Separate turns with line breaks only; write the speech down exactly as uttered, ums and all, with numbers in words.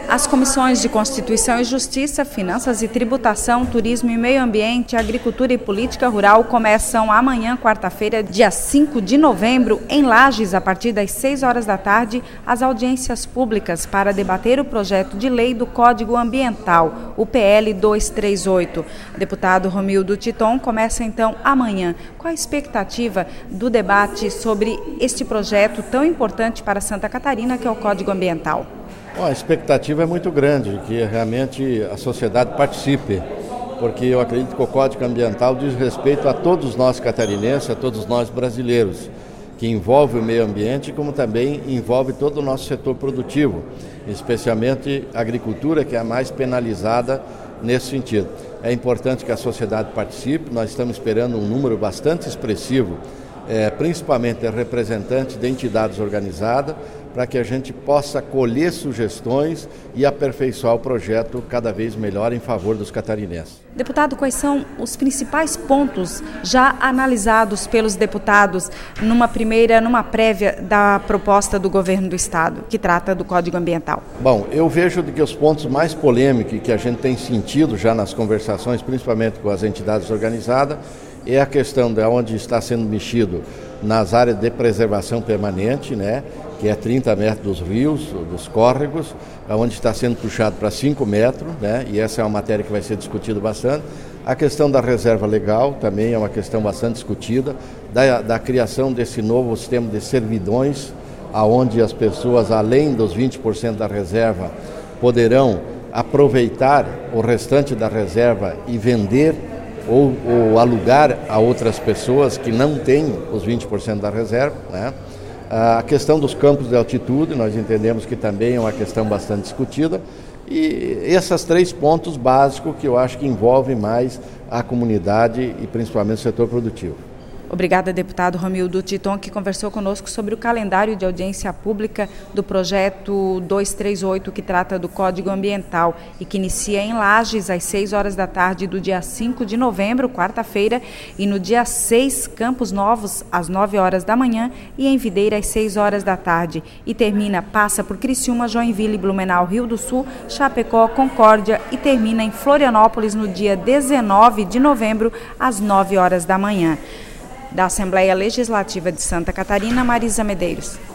As comissões de Constituição e Justiça, Finanças e Tributação, Turismo e Meio Ambiente, Agricultura e Política Rural começam amanhã, quarta-feira, dia cinco de novembro, em Lages, a partir das seis horas da tarde, as audiências públicas para debater o projeto de lei do Código Ambiental, o P L duzentos e trinta e oito. O deputado Romildo Titon começa então amanhã. Qual a expectativa do debate sobre este projeto tão importante para Santa Catarina, que é o Código Ambiental?
Bom, a expectativa é muito grande de que realmente a sociedade participe, porque eu acredito que o Código Ambiental diz respeito a todos nós catarinenses, a todos nós brasileiros, que envolve o meio ambiente, como também envolve todo o nosso setor produtivo, especialmente a agricultura, que é a mais penalizada nesse sentido. É importante que a sociedade participe, nós estamos esperando um número bastante expressivo, é, principalmente de representantes de entidades organizadas, para que a gente possa colher sugestões e aperfeiçoar o projeto cada vez melhor em favor dos catarinenses.
Deputado, quais são os principais pontos já analisados pelos deputados numa primeira, numa prévia da proposta do governo do Estado, que trata do Código Ambiental?
Bom, eu vejo que os pontos mais polêmicos que a gente tem sentido já nas conversações, principalmente com as entidades organizadas, é a questão de onde está sendo mexido nas áreas de preservação permanente, né, que é trinta metros dos rios, dos córregos, onde está sendo puxado para cinco metros, né, e essa é uma matéria que vai ser discutida bastante. A questão da reserva legal também é uma questão bastante discutida, da, da criação desse novo sistema de servidões, onde as pessoas, além dos vinte por cento da reserva, poderão aproveitar o restante da reserva e vender ou, ou alugar a outras pessoas que não têm os vinte por cento da reserva, né? A questão dos campos de altitude, nós entendemos que também é uma questão bastante discutida, e esses três pontos básicos que eu acho que envolvem mais a comunidade e principalmente o setor produtivo.
Obrigada, deputado Romildo Titon, que conversou conosco sobre o calendário de audiência pública do projeto duzentos e trinta e oito, que trata do Código Ambiental e que inicia em Lages às seis horas da tarde do dia cinco de novembro, quarta-feira, e no dia seis, Campos Novos, às nove horas da manhã, e em Videira, às seis horas da tarde. E termina, passa por Criciúma, Joinville, Blumenau, Rio do Sul, Chapecó, Concórdia e termina em Florianópolis no dia dezenove de novembro, às nove horas da manhã. Da Assembleia Legislativa de Santa Catarina, Marisa Medeiros.